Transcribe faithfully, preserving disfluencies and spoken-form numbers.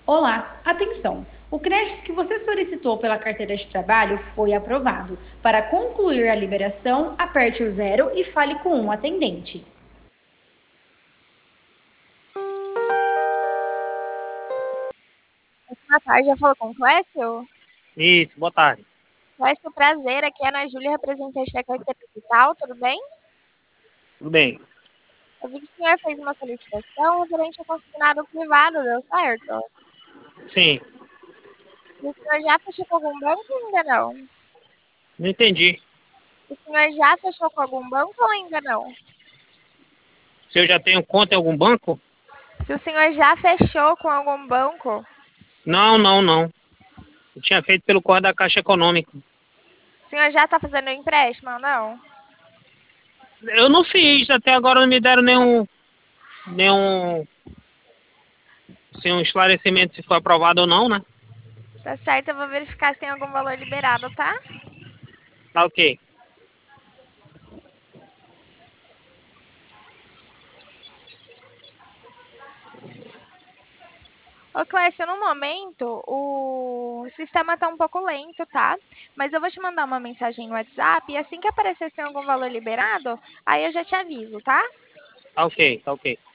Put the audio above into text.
Olá, atenção! O crédito que você solicitou pela carteira de trabalho foi aprovado. Para concluir a liberação, aperte o zero e fale com um atendente. Boa tarde, já falou com o Clécio? Isso, boa tarde. Clécio, prazer, aqui é a Ana Júlia, representante da carteira digital, tudo bem? Tudo bem. Eu vi que o senhor fez uma solicitação referente ao consignado privado, deu certo? Sim, E o senhor já fechou com algum banco ou ainda não? não entendi. O senhor já fechou com algum banco ou ainda não? Se eu já tenho conta em algum banco? Se o senhor já fechou com algum banco, Não, não, não. Eu tinha feito pelo corre da Caixa Econômica. o senhor já está fazendo empréstimo ou não? Eu não fiz, até agora não me deram nenhum, nenhum, assim, um esclarecimento se foi aprovado ou não, né? Tá certo, eu vou verificar se tem algum valor liberado, tá? Tá ok. Ô, Clécio, no momento, o sistema tá um pouco lento, tá? Mas eu vou te mandar uma mensagem no WhatsApp e assim que aparecer se tem algum valor liberado, aí eu já te aviso, tá? Tá ok, tá ok.